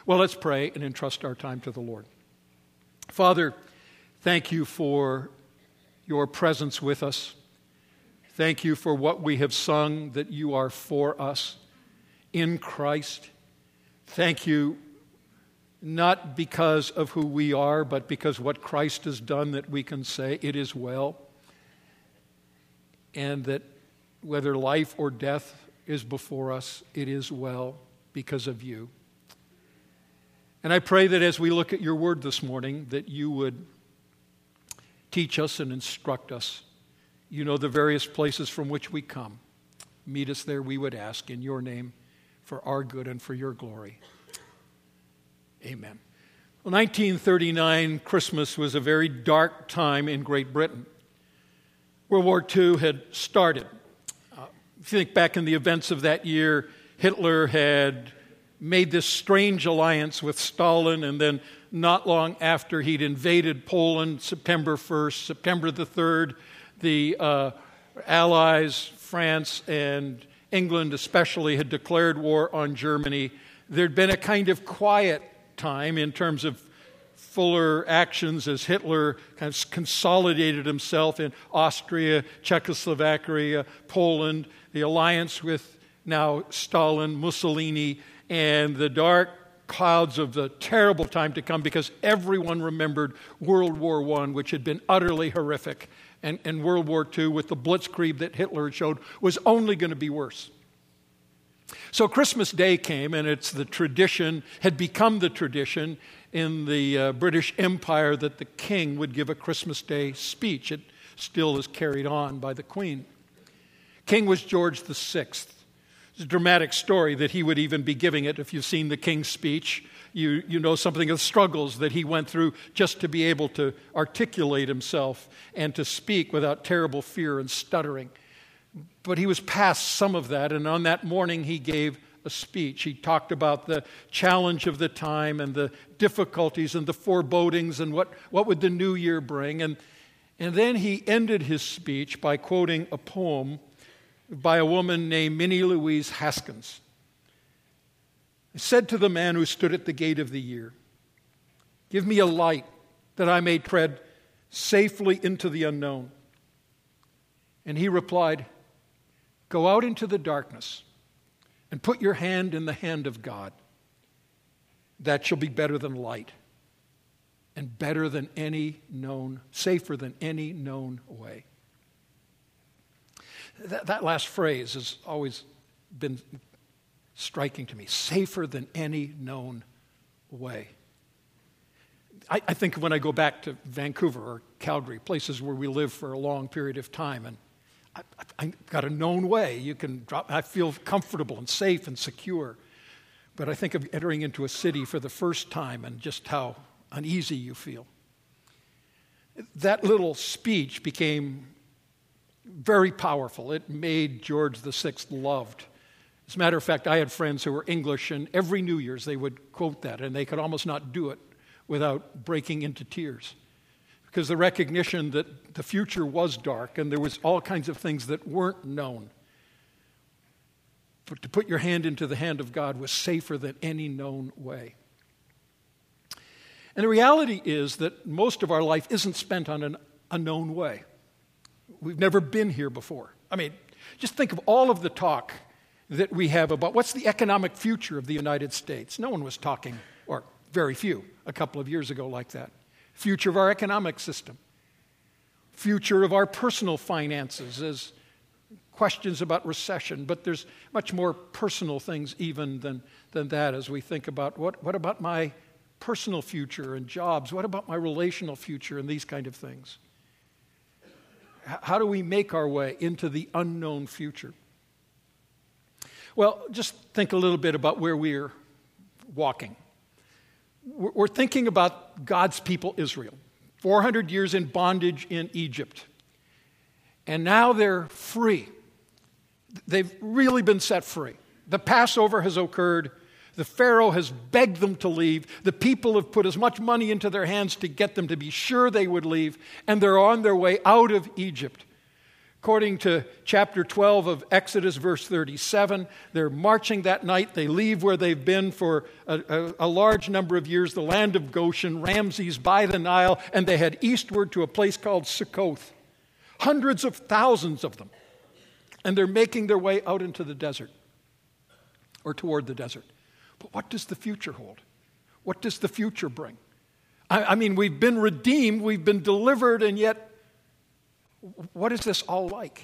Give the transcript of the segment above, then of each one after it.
Well, let's pray and entrust our time to the Lord. Father, thank you for your presence with us. Thank you for what we have sung, that you are for us in Christ. Thank you, not because of who we are, but because what Christ has done, that we can say it is well. And that whether life or death is before us, it is well because of you. And I pray that as we look at your word this morning, that you would teach us and instruct us. You know the various places from which we come. Meet us there, we would ask, in your name, for our good and for your glory. Amen. Well, 1939, Christmas was a very dark time in Great Britain. World War II had started. If you think back in the events of that year, Hitler had made this strange alliance with Stalin, and then not long after he'd invaded Poland, September 1st, September the 3rd, the Allies, France and England especially, had declared war on Germany. There'd been a kind of quiet time in terms of fuller actions as Hitler kind of consolidated himself in Austria, Czechoslovakia, Poland, the alliance with now Stalin, Mussolini, and the dark clouds of the terrible time to come, because everyone remembered World War I, which had been utterly horrific, and World War II, with the blitzkrieg that Hitler had showed, was only going to be worse. So Christmas Day came, and it's the tradition, had become the tradition in the British Empire, that the king would give a Christmas Day speech. It still is carried on by the Queen. King was George VI. It's a dramatic story that he would even be giving it. If you've seen the King's Speech, you know something of the struggles that he went through just to be able to articulate himself and to speak without terrible fear and stuttering. But he was past some of that, and on that morning he gave a speech. He talked about the challenge of the time and the difficulties and the forebodings and what would the new year bring. And then he ended his speech by quoting a poem by a woman named Minnie Louise Haskins. It said to the man who stood at the gate of the year, "Give me a light that I may tread safely into the unknown." And he replied, "Go out into the darkness and put your hand in the hand of God. That shall be better than light and better than any known, safer than any known way." That last phrase has always been striking to me. Safer than any known way. I think when I go back to Vancouver or Calgary, places where we live for a long period of time, and I've got a known way. You can drop. I feel comfortable and safe and secure. But I think of entering into a city for the first time and just how uneasy you feel. That little speech became very powerful. It made George VI loved. As a matter of fact, I had friends who were English, and every New Year's they would quote that, and they could almost not do it without breaking into tears. Because the recognition that the future was dark and there was all kinds of things that weren't known. But to put your hand into the hand of God was safer than any known way. And the reality is that most of our life isn't spent on an unknown way. We've never been here before. I mean, just think of all of the talk that we have about what's the economic future of the United States. No one was talking, or very few, a couple of years ago like that. Future of our economic system. Future of our personal finances as questions about recession. But there's much more personal things even than that as we think about what about my personal future and jobs? What about my relational future and these kind of things? How do we make our way into the unknown future? Well, just think a little bit about where we're walking. We're thinking about God's people, Israel. 400 years in bondage in Egypt. And now they're free. They've really been set free. The Passover has occurred. The Pharaoh has begged them to leave. The people have put as much money into their hands to get them to be sure they would leave. And they're on their way out of Egypt. According to chapter 12 of Exodus, verse 37, they're marching that night. They leave where they've been for a large number of years, the land of Goshen, Ramses by the Nile, and they head eastward to a place called Succoth. Hundreds of thousands of them. And they're making their way out into the desert, or toward the desert. But what does the future hold? What does the future bring? I mean, we've been redeemed, we've been delivered, and yet, what is this all like?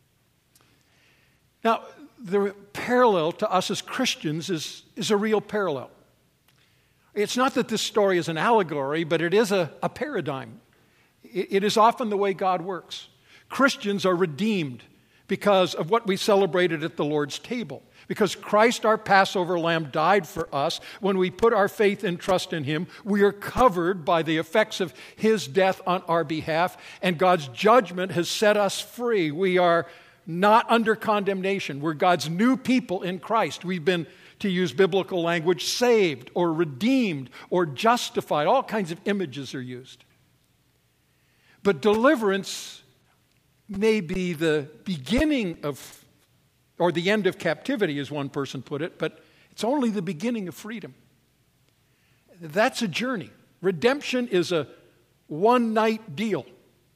Now, the parallel to us as Christians is a real parallel. It's not that this story is an allegory, but it is a paradigm. It is often the way God works. Christians are redeemed because of what we celebrated at the Lord's table. Because Christ, our Passover lamb, died for us. When we put our faith and trust in him, we are covered by the effects of his death on our behalf, and God's judgment has set us free. We are not under condemnation. We're God's new people in Christ. We've been, to use biblical language, saved or redeemed or justified. All kinds of images are used. But deliverance may be the beginning of, or the end of captivity, as one person put it, but it's only the beginning of freedom. That's a journey. Redemption is a one-night deal.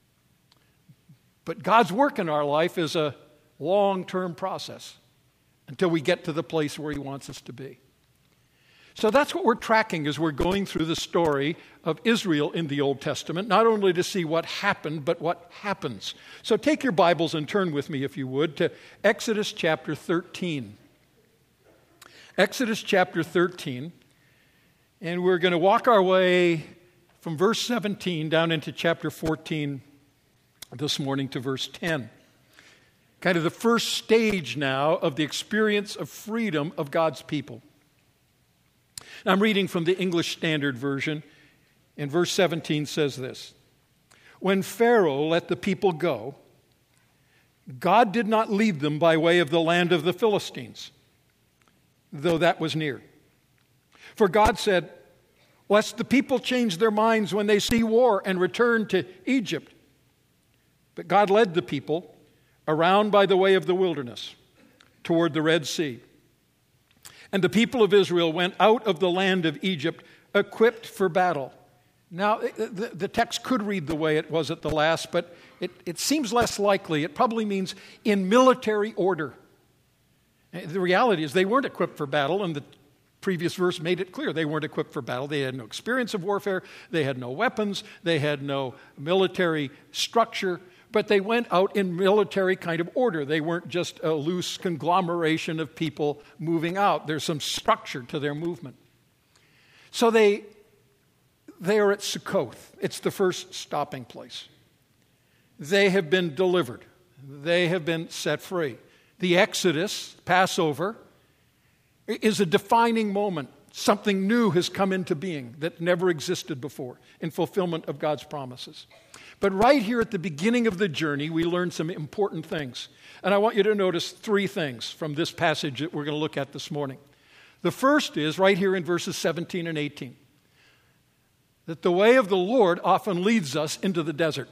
But God's work in our life is a long-term process until we get to the place where he wants us to be. So that's what we're tracking as we're going through the story of Israel in the Old Testament, not only to see what happened, but what happens. So take your Bibles and turn with me, if you would, to Exodus chapter 13. Exodus chapter 13, and we're going to walk our way from verse 17 down into chapter 14 this morning to verse 10. Kind of the first stage now of the experience of freedom of God's people. I'm reading from the English Standard Version, and verse 17 says this: When Pharaoh let the people go, God did not lead them by way of the land of the Philistines, though that was near. For God said, lest the people change their minds when they see war and return to Egypt. But God led the people around by the way of the wilderness toward the Red Sea. And the people of Israel went out of the land of Egypt equipped for battle. Now, the text could read the way it was at the last, but it seems less likely. It probably means in military order. The reality is they weren't equipped for battle, and the previous verse made it clear they weren't equipped for battle. They had no experience of warfare. They had no weapons. They had no military structure. But they went out in military kind of order. They weren't just a loose conglomeration of people moving out. There's some structure to their movement. So they are at Succoth. It's the first stopping place. They have been delivered. They have been set free. The Exodus, Passover, is a defining moment. Something new has come into being that never existed before in fulfillment of God's promises. But right here at the beginning of the journey, we learn some important things. And I want you to notice three things from this passage that we're going to look at this morning. The first is right here in verses 17 and 18, that the way of the Lord often leads us into the desert.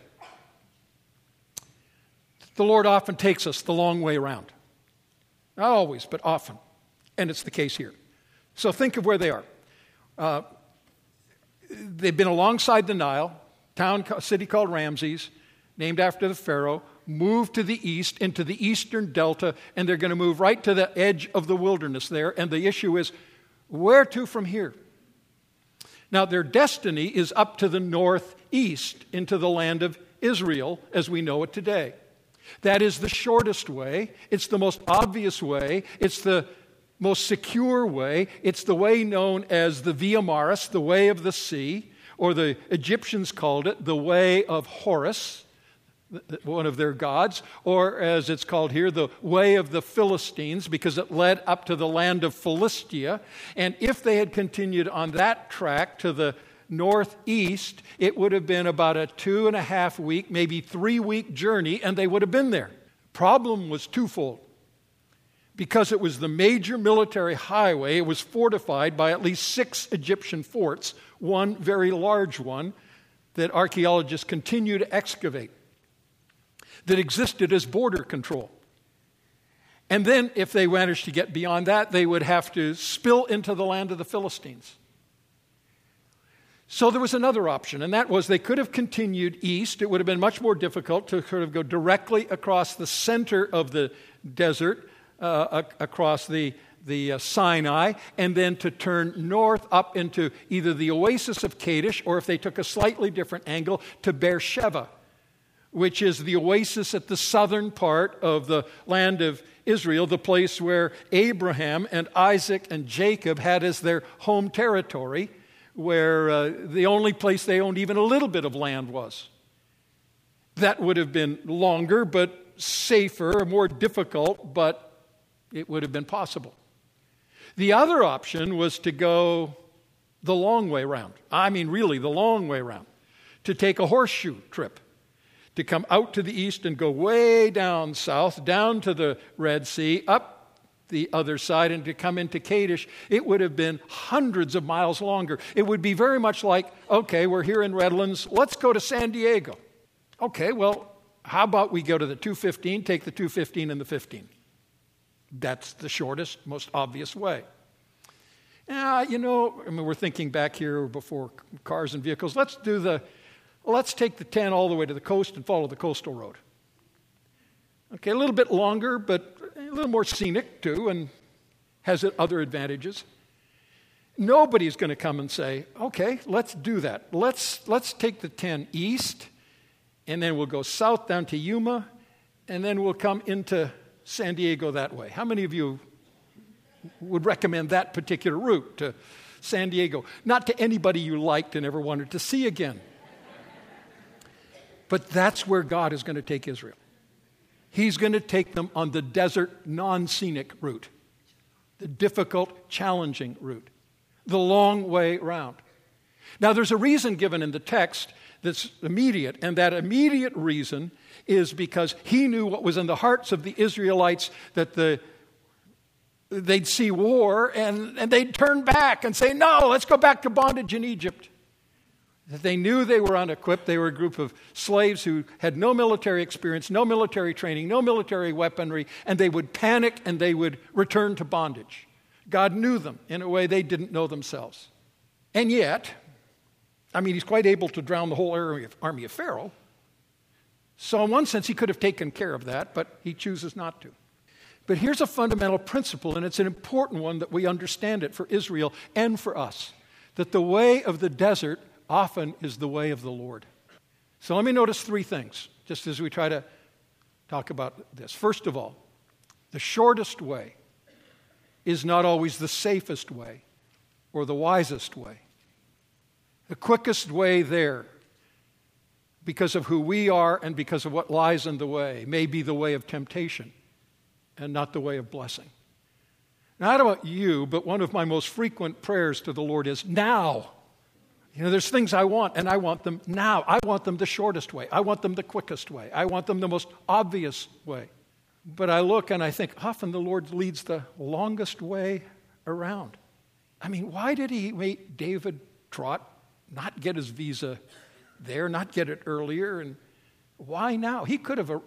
The Lord often takes us the long way around. Not always, but often. And it's the case here. So think of where they are. They've been alongside the Nile, city called Ramses, named after the Pharaoh, moved to the east into the eastern delta, and they're going to move right to the edge of the wilderness there. And the issue is, where to from here? Now, their destiny is up to the northeast into the land of Israel as we know it today. That is the shortest way. It's the most obvious way. It's the most secure way. It's the way known as the Via Maris, the way of the sea, or the Egyptians called it the way of Horus, one of their gods, or as it's called here, the way of the Philistines, because it led up to the land of Philistia. And if they had continued on that track to the northeast, it would have been about a 2.5 week, maybe 3 week journey, and they would have been there. Problem was twofold. Because it was the major military highway, it was fortified by at least 6 Egyptian forts, one very large one that archaeologists continue to excavate. that existed as border control. And then, if they managed to get beyond that, they would have to spill into the land of the Philistines. So there was another option, and that was they could have continued east. It would have been much more difficult to sort of go directly across the center of the desert, across the Sinai, and then to turn north up into either the oasis of Kadesh, or if they took a slightly different angle, to Beersheba, which is the oasis at the southern part of the land of Israel, the place where Abraham and Isaac and Jacob had as their home territory, where the only place they owned even a little bit of land was. That would have been longer, but safer, more difficult, but it would have been possible. The other option was to go the long way around. I mean, really, the long way around. To take a horseshoe trip. To come out to the east and go way down south, down to the Red Sea, up the other side, and to come into Kadesh. It would have been hundreds of miles longer. It would be very much like, okay, we're here in Redlands, let's go to San Diego. Okay, well, how about we go to the 215, take the 215 and the 15? That's the shortest, most obvious way. We're thinking back here before cars and vehicles. Let's take the 10 all the way to the coast and follow the coastal road. Okay, a little bit longer, but a little more scenic too, and has other advantages. Nobody's going to come and say, okay, let's do that. Let's take the 10 east, and then we'll go south down to Yuma, and then we'll come into San Diego that way. How many of you would recommend that particular route to San Diego? Not to anybody you liked and ever wanted to see again. But that's where God is going to take Israel. He's going to take them on the desert, non-scenic route, the difficult, challenging route, the long way round. Now, there's a reason given in the text that's immediate, and that immediate reason is because he knew what was in the hearts of the Israelites, that they'd see war and they'd turn back and say, no, let's go back to bondage in Egypt. That they knew they were unequipped. They were a group of slaves who had no military experience, no military training, no military weaponry, and they would panic and they would return to bondage. God knew them in a way they didn't know themselves. And yet, he's quite able to drown the whole army of Pharaoh. So in one sense, he could have taken care of that, but he chooses not to. But here's a fundamental principle, and it's an important one that we understand it for Israel and for us, that the way of the desert often is the way of the Lord. So let me notice three things, just as we try to talk about this. First of all, the shortest way is not always the safest way or the wisest way. The quickest way there, because of who we are and because of what lies in the way, may be the way of temptation and not the way of blessing. Now, I don't know about you, but one of my most frequent prayers to the Lord is now. There's things I want, and I want them now. I want them the shortest way. I want them the quickest way. I want them the most obvious way. But I look and I think often the Lord leads the longest way around. Why did he make David Trott not get his visa there, not get it earlier? And why now? He could have.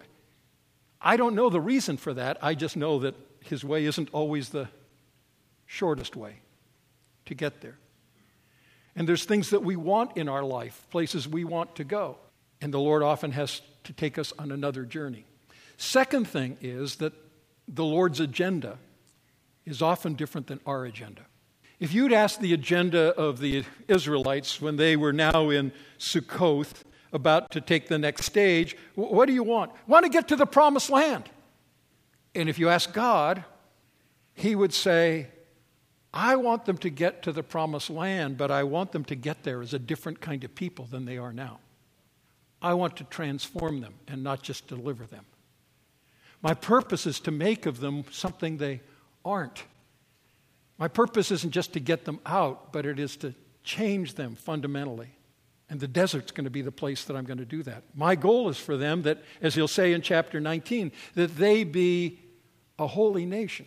I don't know the reason for that. I just know that his way isn't always the shortest way to get there. And there's things that we want in our life, places we want to go. And the Lord often has to take us on another journey. Second thing is that the Lord's agenda is often different than our agenda. If you'd asked the agenda of the Israelites when they were now in Sukkoth, about to take the next stage, what do you want? Want to get to the promised land. And if you ask God, he would say, I want them to get to the promised land, but I want them to get there as a different kind of people than they are now. I want to transform them and not just deliver them. My purpose is to make of them something they aren't. My purpose isn't just to get them out, but it is to change them fundamentally. And the desert's going to be the place that I'm going to do that. My goal is for them that, as he'll say in chapter 19, that they be a holy nation.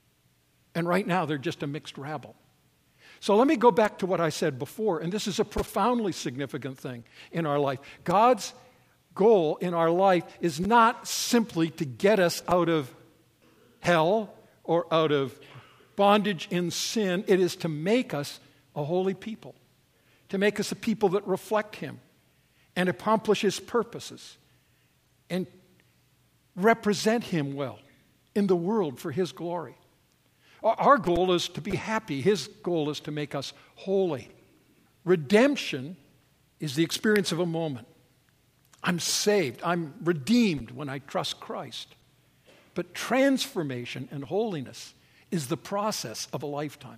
And right now, they're just a mixed rabble. So let me go back to what I said before, and this is a profoundly significant thing in our life. God's goal in our life is not simply to get us out of hell or out of bondage in sin. It is to make us a holy people, to make us a people that reflect Him and accomplish His purposes and represent Him well in the world for His glory. Our goal is to be happy. His goal is to make us holy. Redemption is the experience of a moment. I'm saved. I'm redeemed when I trust Christ. But transformation and holiness is the process of a lifetime.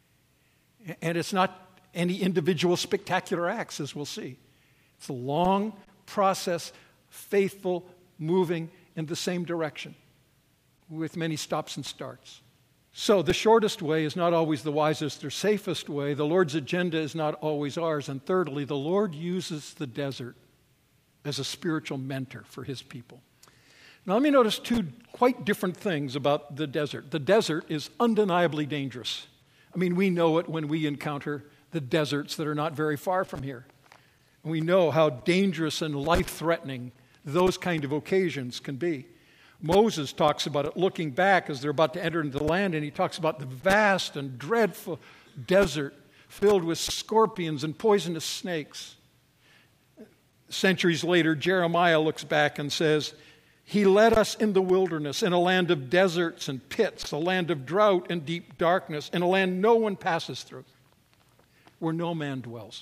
And it's not any individual spectacular acts, as we'll see. It's a long process, faithful, moving in the same direction, with many stops and starts. So the shortest way is not always the wisest or safest way. The Lord's agenda is not always ours. And thirdly, the Lord uses the desert as a spiritual mentor for His people. Now let me notice two quite different things about the desert. The desert is undeniably dangerous. I mean, we know it when we encounter the deserts that are not very far from here. And we know how dangerous and life-threatening those kind of occasions can be. Moses talks about it looking back as they're about to enter into the land, and he talks about the vast and dreadful desert filled with scorpions and poisonous snakes. Centuries later, Jeremiah looks back and says, He led us in the wilderness, in a land of deserts and pits, a land of drought and deep darkness, in a land no one passes through, where no man dwells.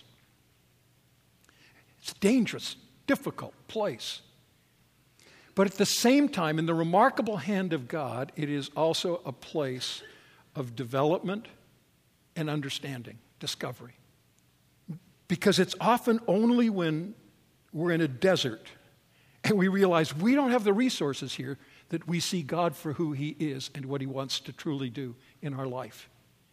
It's a dangerous, difficult place. But at the same time, in the remarkable hand of God, it is also a place of development and understanding, discovery. Because it's often only when we're in a desert and we realize we don't have the resources here that we see God for who He is and what He wants to truly do in our life.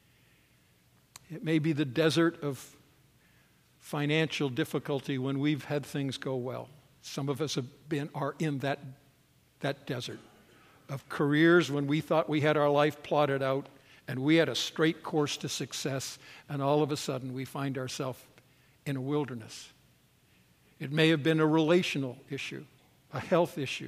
It may be the desert of financial difficulty when we've had things go well. Some of us are in that desert of careers when we thought we had our life plotted out and we had a straight course to success, and all of a sudden we find ourselves in a wilderness. It may have been a relational issue, a health issue.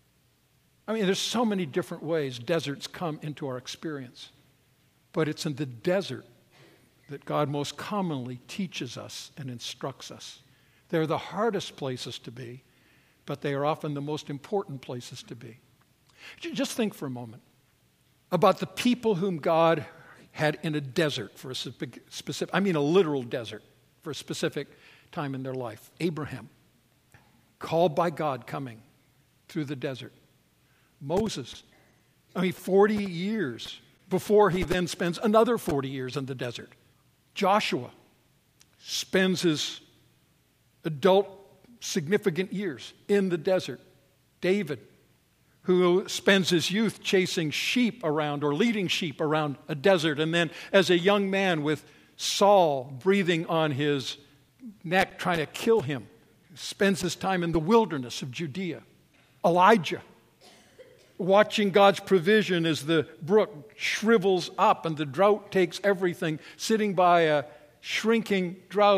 I mean, there's so many different ways deserts come into our experience. But it's in the desert that God most commonly teaches us and instructs us. They're the hardest places to be, but they are often the most important places to be. Just think for a moment about the people whom God had in a desert for a specific, a literal desert for a specific time in their life. Abraham, called by God, coming through the desert. Moses, 40 years before he then spends another 40 years in the desert. Joshua spends his adult significant years in the desert. David, who spends his youth chasing sheep around or leading sheep around a desert, and then as a young man with Saul breathing on his neck trying to kill him, spends his time in the wilderness of Judea. Elijah, watching God's provision as the brook shrivels up and the drought takes everything, sitting by a shrinking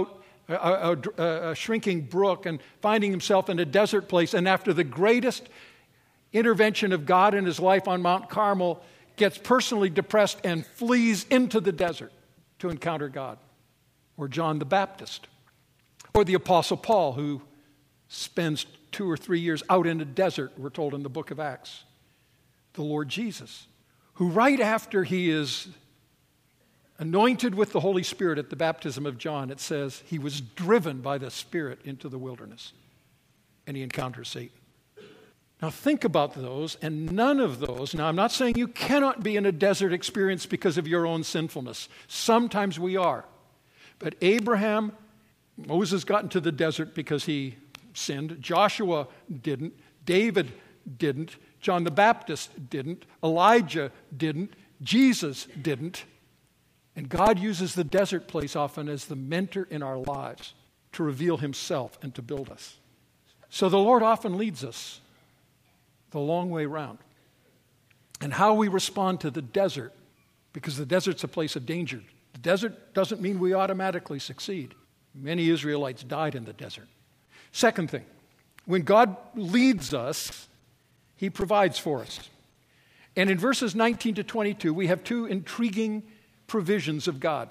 a shrinking brook and finding himself in a desert place, and after the greatest intervention of God in his life on Mount Carmel, gets personally depressed and flees into the desert to encounter God. Or John the Baptist. Or the Apostle Paul, who spends 2 or 3 years out in a desert, we're told in the book of Acts. The Lord Jesus, who right after he is anointed with the Holy Spirit at the baptism of John, it says he was driven by the Spirit into the wilderness, and he encounters Satan. Now think about those, and none of those, now I'm not saying you cannot be in a desert experience because of your own sinfulness. Sometimes we are. But Abraham, Moses got into the desert because he sinned. Joshua didn't. David didn't. John the Baptist didn't. Elijah didn't. Jesus didn't. And God uses the desert place often as the mentor in our lives to reveal Himself and to build us. So the Lord often leads us the long way round. And how we respond to the desert, because the desert's a place of danger. The desert doesn't mean we automatically succeed. Many Israelites died in the desert. Second thing, when God leads us, he provides for us. And in verses 19 to 22, we have two intriguing provisions of God.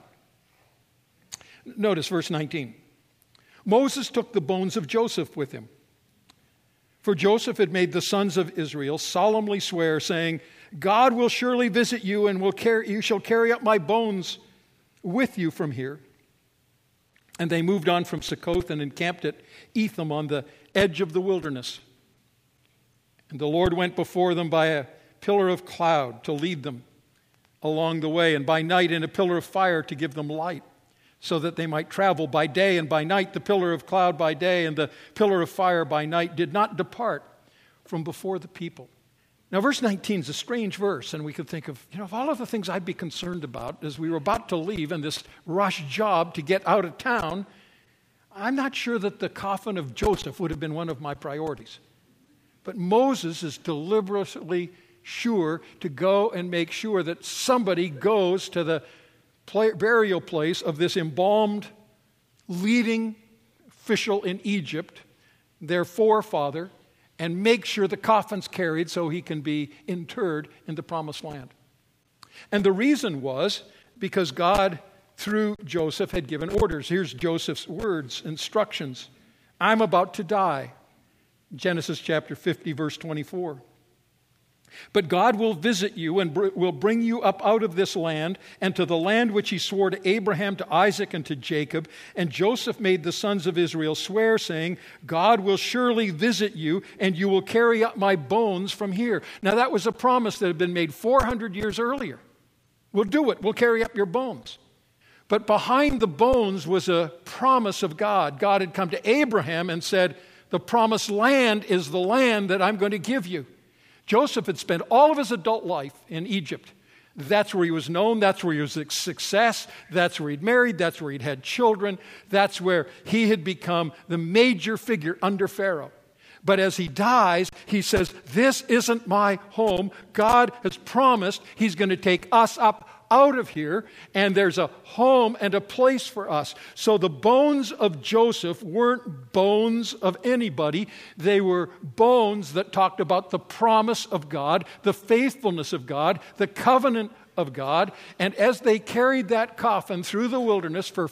Notice verse 19. Moses took the bones of Joseph with him. For Joseph had made the sons of Israel solemnly swear, saying, God will surely visit you, and you shall carry up my bones with you from here. And they moved on from Succoth and encamped at Etham on the edge of the wilderness. And the Lord went before them by a pillar of cloud to lead them along the way, and by night in a pillar of fire to give them light, so that they might travel by day and by night. The pillar of cloud by day and the pillar of fire by night did not depart from before the people. Now, verse 19 is a strange verse, and we could think of, of all of the things I'd be concerned about as we were about to leave in this rush job to get out of town. I'm not sure that the coffin of Joseph would have been one of my priorities. But Moses is deliberately sure to go and make sure that somebody goes to the burial place of this embalmed leading official in Egypt, their forefather, and make sure the coffin's carried so he can be interred in the promised land. And the reason was because God, through Joseph, had given orders. Here's Joseph's words, instructions. I'm about to die. Genesis chapter 50, verse 24. But God will visit you and will bring you up out of this land and to the land which he swore to Abraham, to Isaac, and to Jacob. And Joseph made the sons of Israel swear, saying, God will surely visit you, and you will carry up my bones from here. Now that was a promise that had been made 400 years earlier. We'll do it. We'll carry up your bones. But behind the bones was a promise of God. God had come to Abraham and said, the promised land is the land that I'm going to give you. Joseph had spent all of his adult life in Egypt. That's where he was known. That's where he was a success. That's where he'd married. That's where he'd had children. That's where he had become the major figure under Pharaoh. But as he dies, he says, this isn't my home. God has promised he's going to take us up out of here, and there's a home and a place for us. So the bones of Joseph weren't bones of anybody. They were bones that talked about the promise of God, the faithfulness of God, the covenant of God. And as they carried that coffin through the wilderness for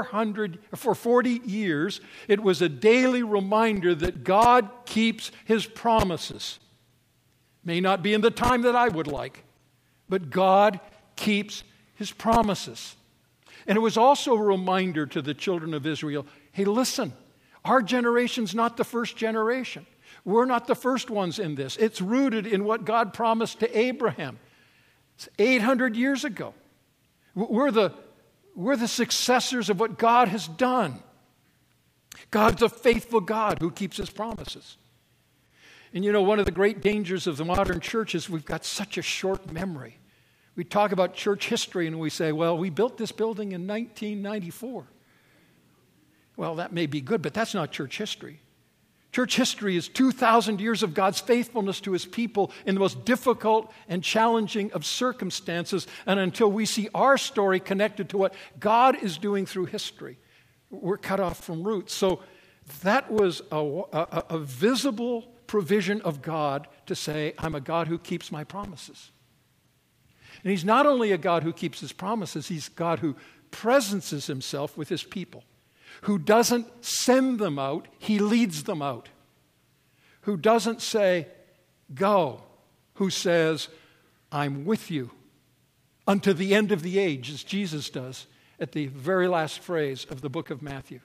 40 years, it was a daily reminder that God keeps his promises. May not be in the time that I would like, but God keeps his promises. And it was also a reminder to the children of Israel, hey, listen, our generation's not the first generation. We're not the first ones in this. It's rooted in what God promised to Abraham 800 years ago. We're the successors of what God has done. God's a faithful God who keeps his promises. And one of the great dangers of the modern church is we've got such a short memory. We talk about church history and we say, well, we built this building in 1994. Well, that may be good, but that's not church history. Church history is 2,000 years of God's faithfulness to his people in the most difficult and challenging of circumstances, and until we see our story connected to what God is doing through history, we're cut off from roots. So that was a visible provision of God to say, I'm a God who keeps my promises. And he's not only a God who keeps his promises, he's a God who presences himself with his people, who doesn't send them out, he leads them out, who doesn't say, go, who says, I'm with you unto the end of the age, as Jesus does at the very last phrase of the book of Matthew.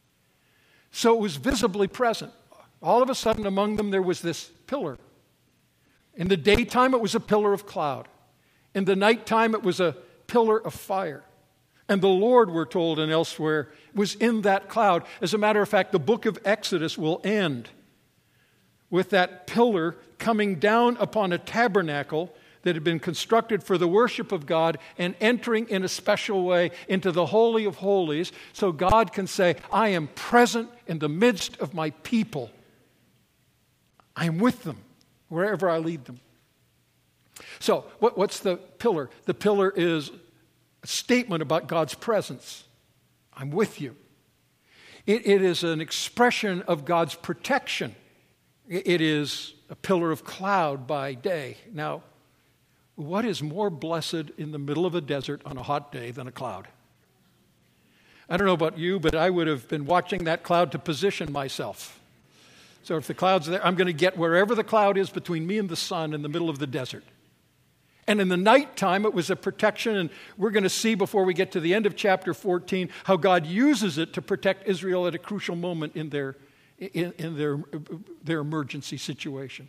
So it was visibly present. All of a sudden among them there was this pillar. In the daytime it was a pillar of cloud. In the nighttime, it was a pillar of fire. And the Lord, we're told and elsewhere, was in that cloud. As a matter of fact, the book of Exodus will end with that pillar coming down upon a tabernacle that had been constructed for the worship of God and entering in a special way into the Holy of Holies, so God can say, I am present in the midst of my people. I am with them wherever I lead them. So, what's the pillar? The pillar is a statement about God's presence. I'm with you. It is an expression of God's protection. It is a pillar of cloud by day. Now, what is more blessed in the middle of a desert on a hot day than a cloud? I don't know about you, but I would have been watching that cloud to position myself. So if the cloud's there, I'm going to get wherever the cloud is between me and the sun in the middle of the desert. And in the nighttime, it was a protection, and we're going to see before we get to the end of chapter 14 how God uses it to protect Israel at a crucial moment in their emergency situation.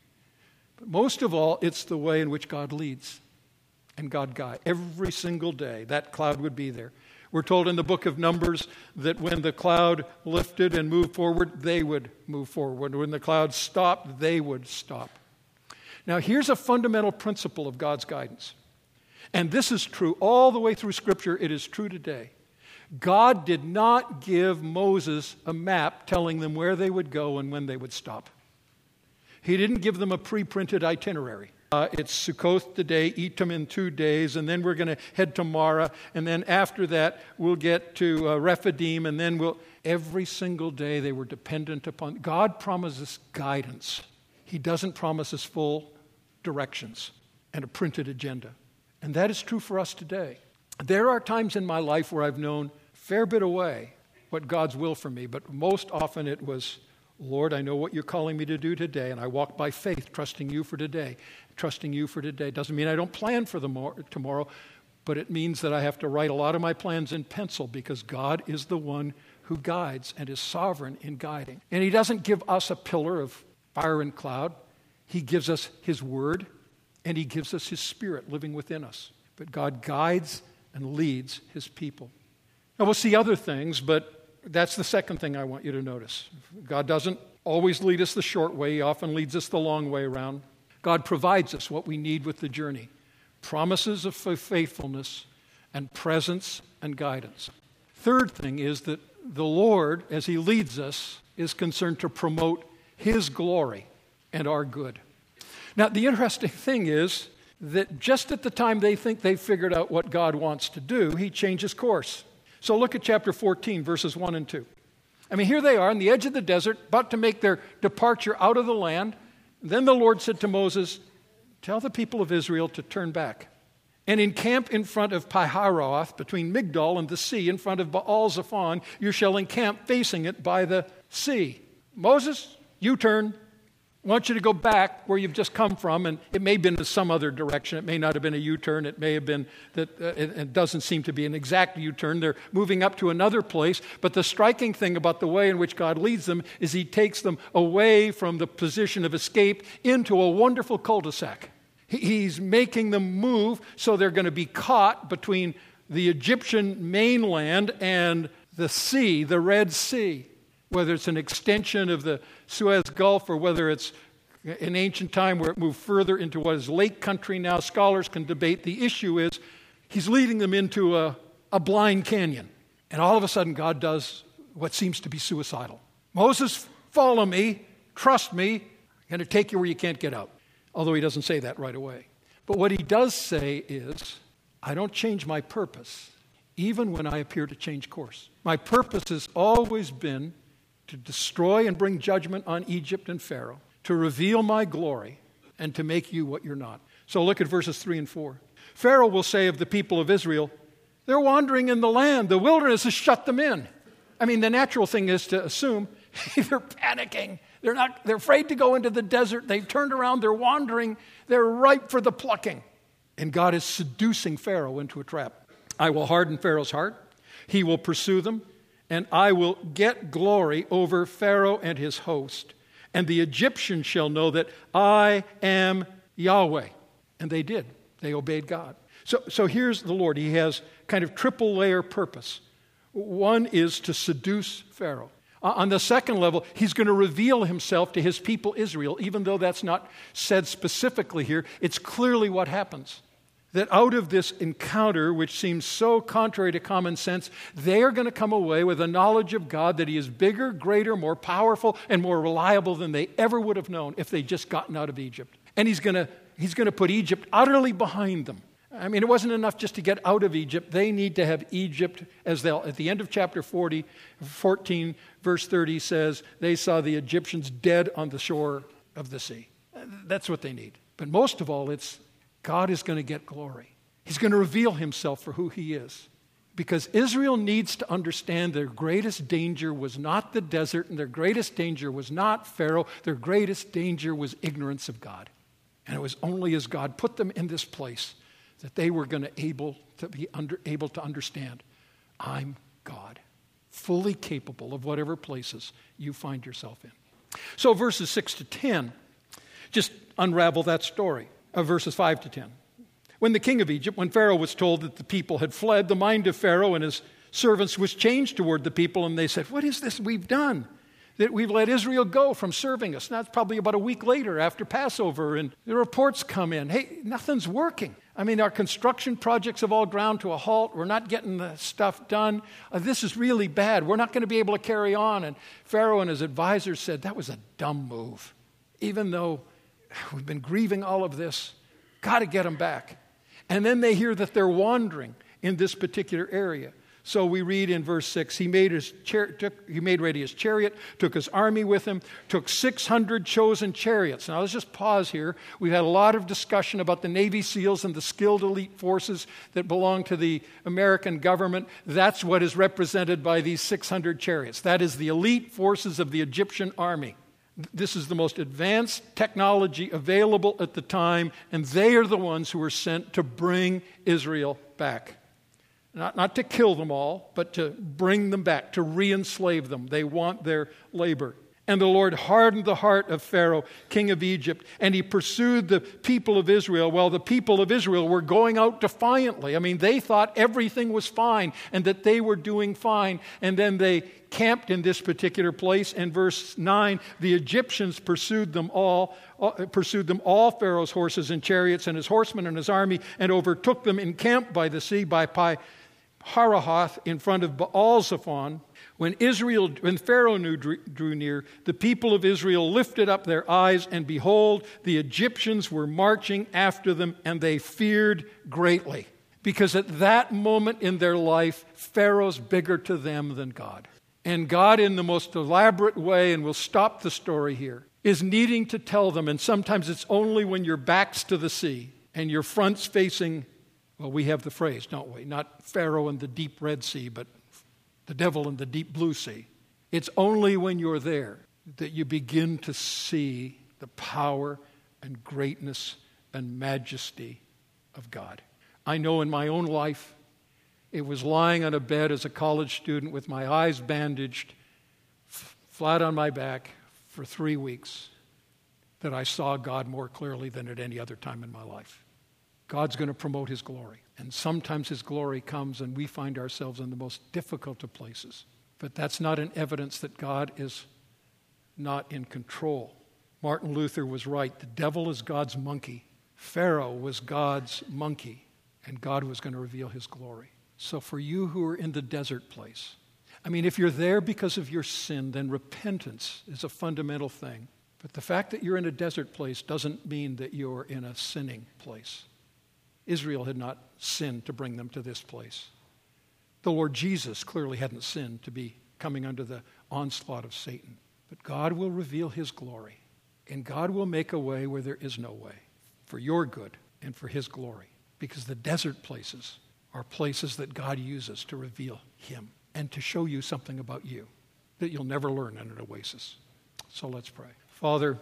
But most of all, it's the way in which God leads and God guides. Every single day, that cloud would be there. We're told in the book of Numbers that when the cloud lifted and moved forward, they would move forward. When the cloud stopped, they would stop. Now, here's a fundamental principle of God's guidance. And this is true all the way through Scripture. It is true today. God did not give Moses a map telling them where they would go and when they would stop. He didn't give them a pre-printed itinerary. It's Sukkoth today, Etam in 2 days, and then we're going to head to Marah, and then after that we'll get to Rephidim, and then every single day they were dependent upon. God promises guidance. He doesn't promise us full directions and a printed agenda. And that is true for us today. There are times in my life where I've known a fair bit away what God's will for me, but most often it was, Lord, I know what you're calling me to do today, and I walk by faith, trusting you for today. Trusting you for today doesn't mean I don't plan for tomorrow, but it means that I have to write a lot of my plans in pencil because God is the one who guides and is sovereign in guiding. And He doesn't give us a pillar of fire and cloud. He gives us His Word, and He gives us His Spirit living within us. But God guides and leads His people. Now we'll see other things, but that's the second thing I want you to notice. God doesn't always lead us the short way. He often leads us the long way around. God provides us what we need with the journey. Promises of faithfulness and presence and guidance. Third thing is that the Lord, as He leads us, is concerned to promote His glory and our good. Now, the interesting thing is that just at the time they think they've figured out what God wants to do, He changes course. So look at chapter 14, verses 1 and 2. I mean, here they are on the edge of the desert, about to make their departure out of the land. Then the Lord said to Moses, tell the people of Israel to turn back and encamp in front of Pi-hahiroth, between Migdol and the sea, in front of Baal-zephon. You shall encamp facing it by the sea. Moses, you turn. I want you to go back where you've just come from, and it may have been to some other direction. It may not have been a U-turn. It may have been that it doesn't seem to be an exact U-turn. They're moving up to another place. But the striking thing about the way in which God leads them is He takes them away from the position of escape into a wonderful cul-de-sac. He's making them move so they're going to be caught between the Egyptian mainland and the sea, the Red Sea. Whether it's an extension of the Suez Gulf or whether it's in ancient time where it moved further into what is lake country now, scholars can debate. The issue is He's leading them into a blind canyon. And all of a sudden God does what seems to be suicidal. Moses, follow me, trust me, I'm going to take you where you can't get out. Although He doesn't say that right away. But what He does say is, I don't change my purpose, even when I appear to change course. My purpose has always been to destroy and bring judgment on Egypt and Pharaoh, to reveal my glory, and to make you what you're not. So look at verses 3 and 4. Pharaoh will say of the people of Israel, they're wandering in the land. The wilderness has shut them in. I mean, the natural thing is to assume they're panicking. They're afraid to go into the desert. They've turned around. They're wandering. They're ripe for the plucking. And God is seducing Pharaoh into a trap. I will harden Pharaoh's heart. He will pursue them. And I will get glory over Pharaoh and his host. And the Egyptians shall know that I am Yahweh. And they did. They obeyed God. So here's the Lord. He has kind of triple layer purpose. One is to seduce Pharaoh. On the second level, He's going to reveal Himself to His people Israel. Even though that's not said specifically here, it's clearly what happens. That out of this encounter, which seems so contrary to common sense, they are going to come away with a knowledge of God that He is bigger, greater, more powerful, and more reliable than they ever would have known if they'd just gotten out of Egypt. And He's going to put Egypt utterly behind them. I mean, it wasn't enough just to get out of Egypt. They need to have Egypt, as they'll, at the end of chapter 14, verse 30 says, they saw the Egyptians dead on the shore of the sea. That's what they need. But most of all, it's God is going to get glory. He's going to reveal himself for who he is. Because Israel needs to understand their greatest danger was not the desert, and their greatest danger was not Pharaoh. Their greatest danger was ignorance of God. And it was only as God put them in this place that they were going to be able to understand, I'm God, fully capable of whatever places you find yourself in. So verses 6 to 10 just unravel that story of verses 5 to 10. When the king of Egypt, when Pharaoh was told that the people had fled, the mind of Pharaoh and his servants was changed toward the people, and they said, what is this we've done? That we've let Israel go from serving us. Now, it's probably about a week later after Passover, and the reports come in. Hey, nothing's working. I mean, our construction projects have all ground to a halt. We're not getting the stuff done. This is really bad. We're not going to be able to carry on. And Pharaoh and his advisors said, that was a dumb move. Even though we've been grieving all of this, got to get them back. And then they hear that they're wandering in this particular area. So we read in verse 6, he made ready his chariot, took his army with him, took 600 chosen chariots. Now let's just pause here. We've had a lot of discussion about the Navy SEALs and the skilled elite forces that belong to the American government. That's what is represented by these 600 chariots. That is the elite forces of the Egyptian army. This is the most advanced technology available at the time, and they are the ones who were sent to bring Israel back. Not to kill them all, but to bring them back, to re-enslave them. They want their labor. And the Lord hardened the heart of Pharaoh, king of Egypt, and he pursued the people of Israel while the people of Israel were going out defiantly. I mean, they thought everything was fine and that they were doing fine. And then they camped in this particular place. And verse 9, the Egyptians pursued them all, Pharaoh's horses and chariots and his horsemen and his army, and overtook them encamped by the sea by Pi-hahiroth in front of Baal-zephon. When Pharaoh drew near, the people of Israel lifted up their eyes, and behold, the Egyptians were marching after them, and they feared greatly. Because at that moment in their life, Pharaoh's bigger to them than God. And God, in the most elaborate way, and we'll stop the story here, is needing to tell them, and sometimes it's only when your back's to the sea and your front's facing, well, we have the phrase, don't we? Not Pharaoh and the deep Red Sea, but the devil in the deep blue sea. It's only when you're there that you begin to see the power and greatness and majesty of God. I know in my own life, it was lying on a bed as a college student with my eyes bandaged, flat on my back for 3 weeks, that I saw God more clearly than at any other time in my life. God's going to promote his glory. And sometimes his glory comes and we find ourselves in the most difficult of places. But that's not an evidence that God is not in control. Martin Luther was right. The devil is God's monkey. Pharaoh was God's monkey. And God was going to reveal his glory. So for you who are in the desert place, I mean, if you're there because of your sin, then repentance is a fundamental thing. But the fact that you're in a desert place doesn't mean that you're in a sinning place. Israel had not sinned to bring them to this place. The Lord Jesus clearly hadn't sinned to be coming under the onslaught of Satan. But God will reveal his glory, and God will make a way where there is no way, for your good and for his glory. Because the desert places are places that God uses to reveal him and to show you something about you that you'll never learn in an oasis. So let's pray. Father,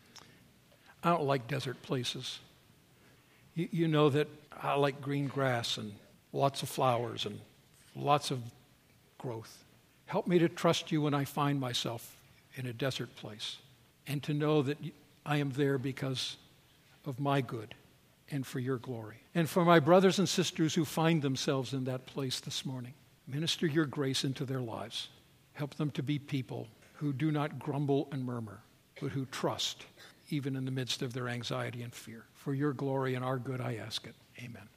I don't like desert places. You know that I like green grass and lots of flowers and lots of growth. Help me to trust you when I find myself in a desert place, and to know that I am there because of my good and for your glory. And for my brothers and sisters who find themselves in that place this morning, minister your grace into their lives. Help them to be people who do not grumble and murmur, but who trust even in the midst of their anxiety and fear. For your glory and our good, I ask it. Amen.